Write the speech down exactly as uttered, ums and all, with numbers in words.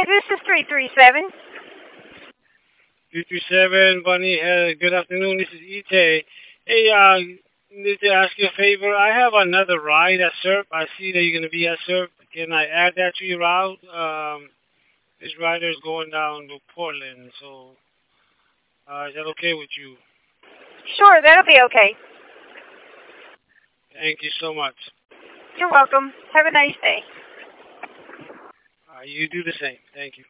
this is three three seven. two three seven, Bunny. Uh, good afternoon. This is Ite. Hey, uh, need to ask you a favor. I have another ride at SERP. I see that you're going to be at SERP. Can I add that to your route? Um, this rider is going down to Portland, so uh, is that okay with you? Sure, that'll be okay. Thank you so much. You're welcome. Have a nice day. Uh, you do the same. Thank you.